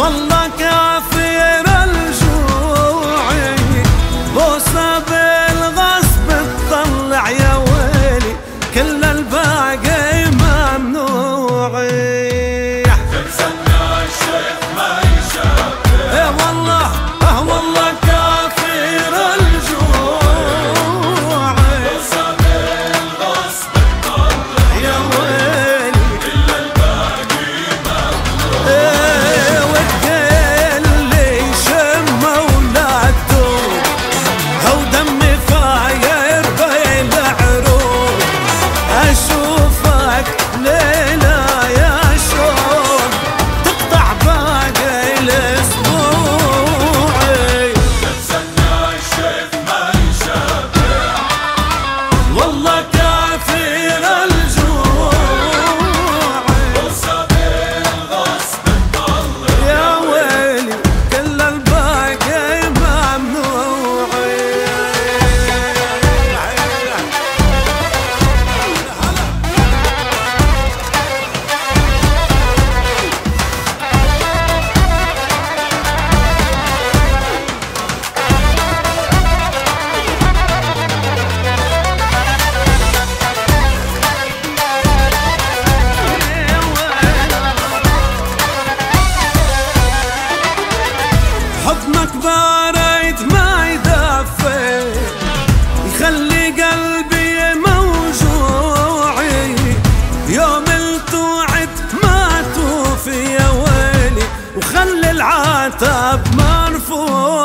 والله كافر الجوع بوسة بالغصب تطلع يا ويلي كل الباقي ممنوعي. تنسلنا الشيخ ما يشافع والله والله كافر الجوع بوسة بالغصب تطلع يا ويلي كل الباقي ممنوع. وتقل لي شم ولادته هو دمي فاير بين العروق اشوفك ليلة يا شوق تقطع باقي الاسبوعي. تنسلنا الشيخ ما يشافع والله كافر الجوع بوسة بالغصب تطلع يا ويلي كل الباقي ممنوعي. حضنك بارد ما يدفي يخلي قلبي موجوعي يوم التوعد ما توفي يا ويلي وخلي العتب مرفوع.